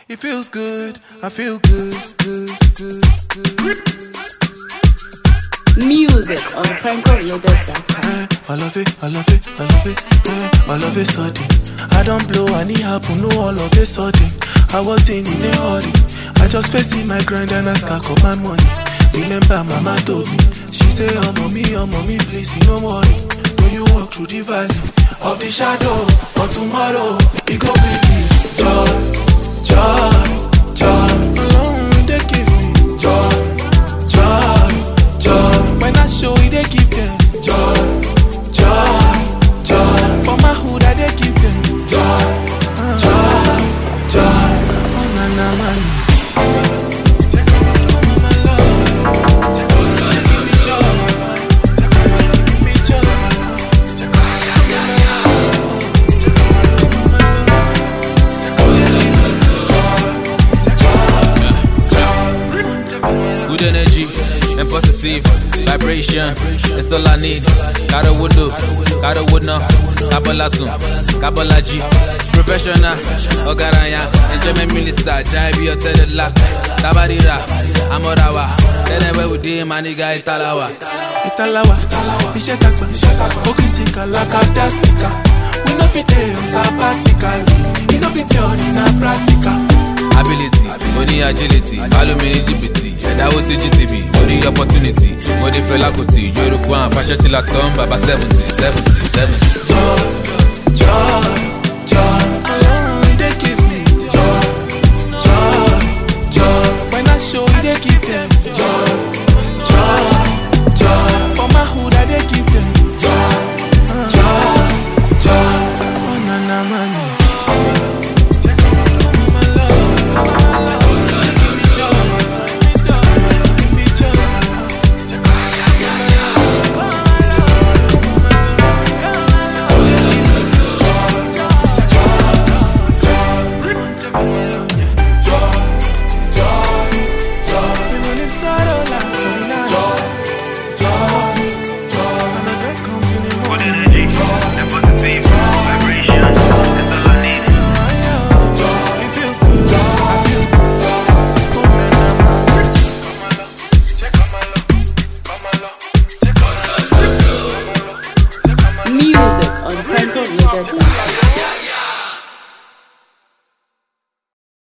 It feels good, I feel good, good. Music on PrimeCoreLoaded.com. I love it, I love it, I love it, I love it sudden. I don't blow and it happen, no all of a sudden. I wasn't in a hurry, I just facing my grind and I stack up my money. Remember mama told me, she say, oh mommy, please, no worry. When you walk through the valley of the shadow, for tomorrow, it go bring me joy, joy, joy. Alone they give me joy, joy, joy. When I show it, they give them joy, joy, joy. For my hood, I they give them joy, joy, joy. Oh na na man. Good energy and positive vibration, it's all I need. Gotta would do, gotta would know. Kabbalah soon, Kabbalah G. Professional, Ogaraya, enjoyment minister, Jaibi or Tedela, Tabarira, Amorawa. Then where we did my nigga Italawa. Italawa, Ishetaka, Okitika, Lakadastika. We no fit on sabbatical. We no be theory, na practical. Ability, money agility, alumini GPT, that was GTB, money opportunity, money felakuti, Yoruba, fashion still at Baba 70. Joy, joy.